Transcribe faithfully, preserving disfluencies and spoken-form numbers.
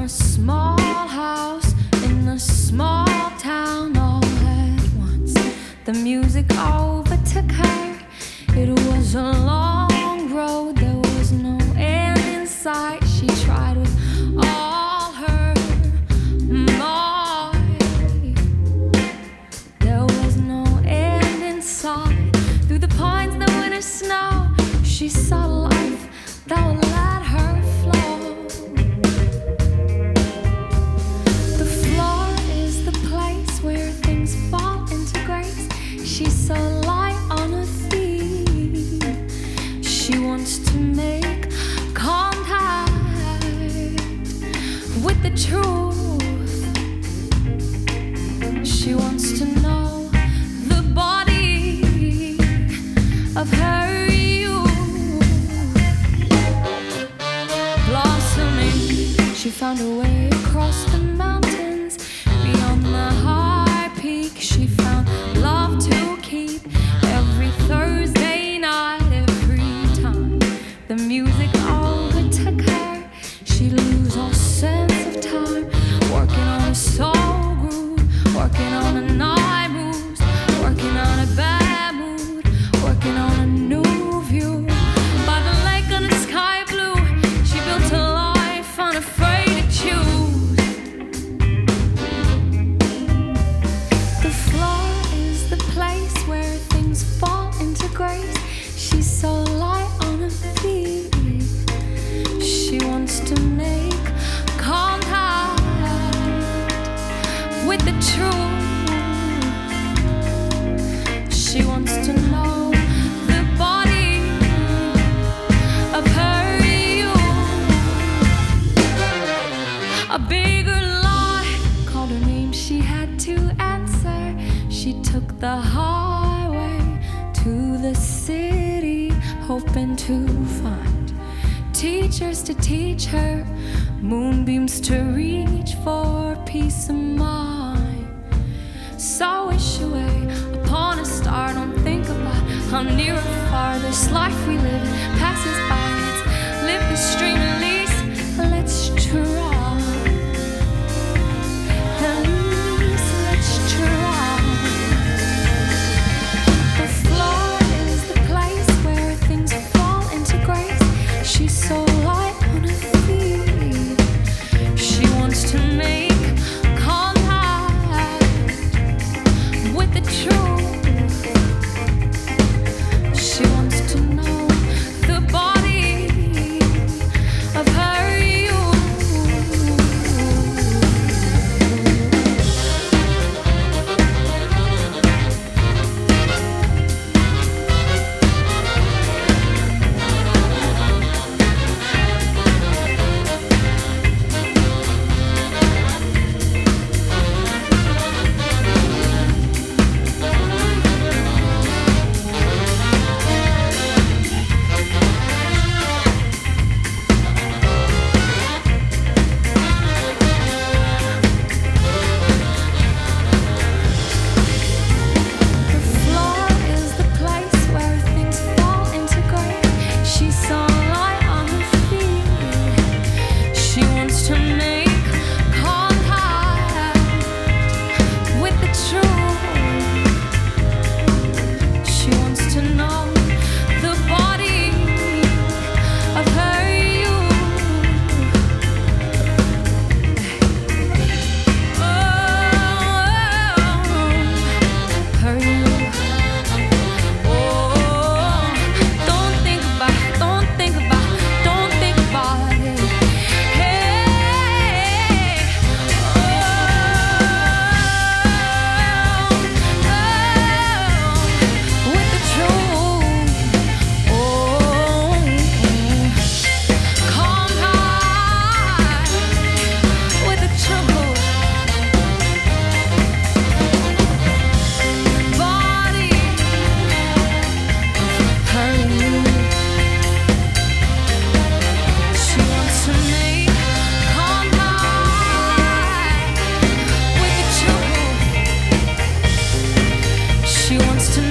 small house in a small town all at once. The music overtook her. It was a long road, there was no end in sight. She tried with all her might. There was no end in sight. Through the pines, the winter snow, she saw life that would let her flow. The floor is the place where things fall into grace. She saw light on her feet. She wants to make contact with the truth. She wants to know the body of her She found her way across the mountains, beyond the high peak. She found love to keep every Thursday night, every time the music overtook her. She'd lose all sense of time, working on a soul groove, working on a night moves, working on a bad mood, working on a new view. By the lake on the sky blue, she built a life unafraid. She saw light on her feet. She wants to make contact with the truth. She wants to know the body of her youth. A bigger lie called her name, she had to answer. She took the highway to the city, hoping to find teachers to teach her, moonbeams to reach for peace of mind. So wish away upon a star, don't think about how near or far this life we live in passes by. Let's live the stream at least, let's try. At least let's try. She's so light on her feet. She wants to make contact with the truth. She wants to know the body of her She wants to